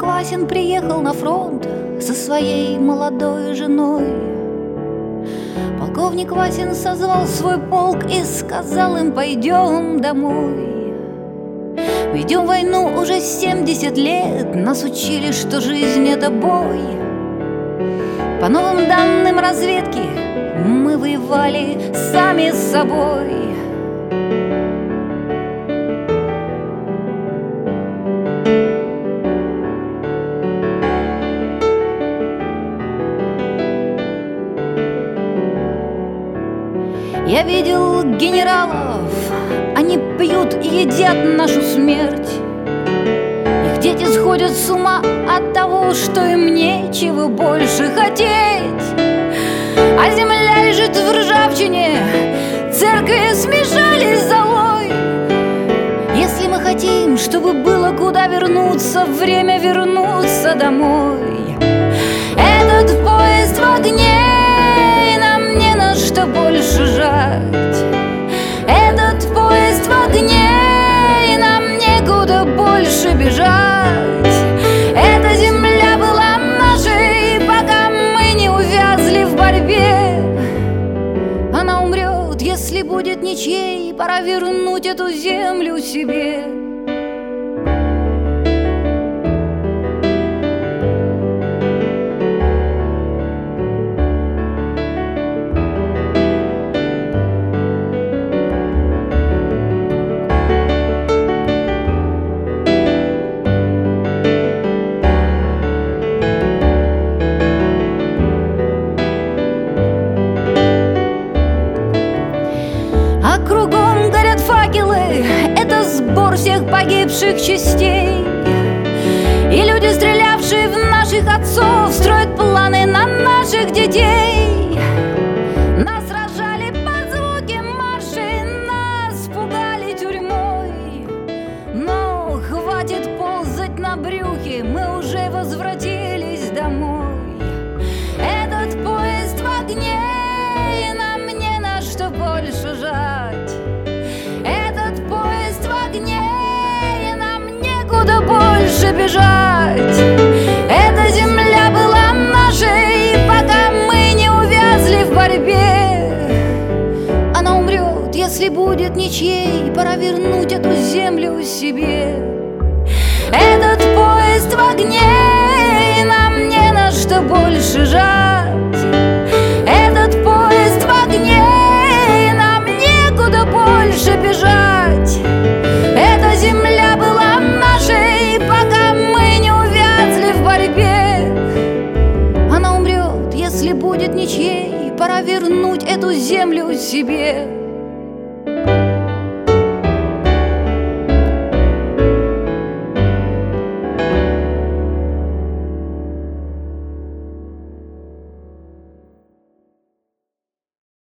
Васин приехал на фронт со своей молодой женой. Полковник Васин созвал свой полк и сказал им: пойдем домой. Мы идем в войну уже 70 лет, нас учили, что жизнь — это бой. По новым данным разведки мы воевали сами с собой. Я видел генералов, они пьют и едят нашу смерть. Их дети сходят с ума от того, что им нечего больше хотеть. А земля лежит в ржавчине, церкви смешались с золой. Если мы хотим, чтобы было куда вернуться, время вернуться домой. Этот поезд в огне, что больше жать. Этот поезд в огне, и нам некуда больше бежать. Эта земля была нашей, пока мы не увязли в борьбе. Она умрет, если будет ничьей, пора вернуть эту землю себе. Кругом горят факелы, это сбор всех погибших частей. И люди, стрелявшие в наших отцов, строят планы на наших детей. Нас сражали под звуки маршей, нас пугали тюрьмой. Но хватит ползать на брюхе, мы уже возвратились домой. Этот поезд в огне, и нам не на что больше жать. Этот поезд в огне, и нам некуда больше бежать. Эта земля была нашей, пока мы не увязли в борьбе. Она умрет, если будет ничьей, пора вернуть эту землю себе. Этот поезд в огне, и нам не на что больше жать. Этот поезд в огне, и нам некуда больше бежать. Эта земля была нашей, пока мы не увязли в борьбе. Она умрет, если будет ничьей, пора вернуть эту землю себе.